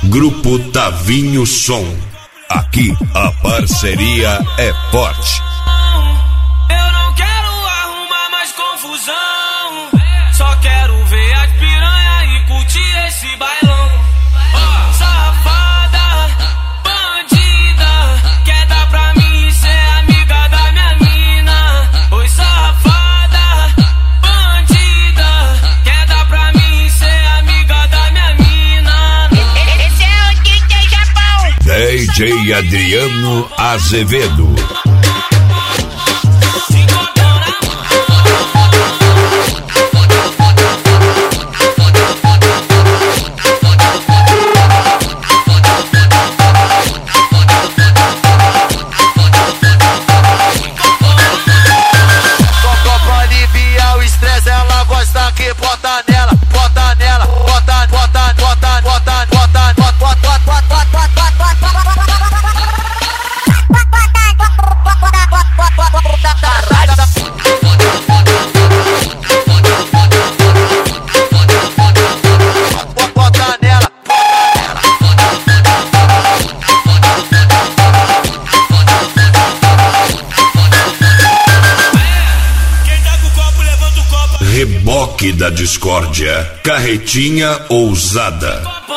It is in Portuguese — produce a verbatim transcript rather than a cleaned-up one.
Grupo Tavinho Som. Aqui a parceria é forte. Eu não quero arrumar mais confusão, só quero ver as piranha e curtir esse bailão. Oh, safada, bandida, quer dar pra mim ser amiga da minha mina. Oi, safada, bandida, quer dar pra mim ser amiga da minha mina. Esse é o D J Japão. D J Adriano Azevedo. Bota nela, bota nela, bota, bota, bota, bota, bota, bota, bota, bota nela. Quem tá com o copo, levanta o copo. Reboque da discórdia. Carretinha ousada.